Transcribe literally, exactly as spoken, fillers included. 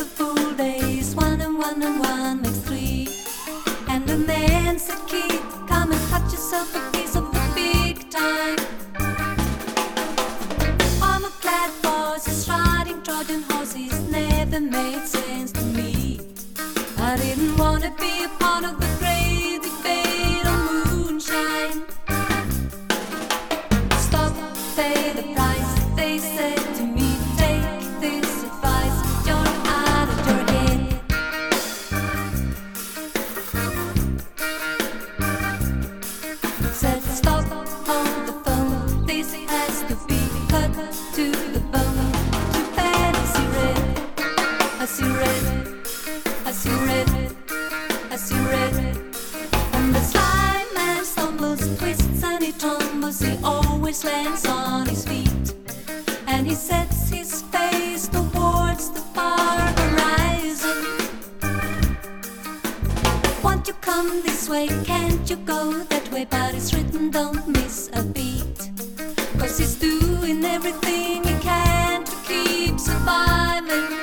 full days. One and one and one makes three. And the man said, kid, come and cut yourself a piece of the big time. Armor-clad forces riding Trojan horses never made sense to me. I didn't want to be a part of the great debate on moonshine. Stop, pay the price, they said to me. Take this advice, you're out of your head. Said stop, hold the phone, this has to be cut to the bone. Too bad I see red, I see red, I see red, I see red. And the sly man stumbles, twists and he tumbles, he always lands on his feet. And he sets his face towards the far horizon. Won't you come this way, can't you go that way? But it's written, don't miss a beat. Cause he's doing everything he can to keep surviving.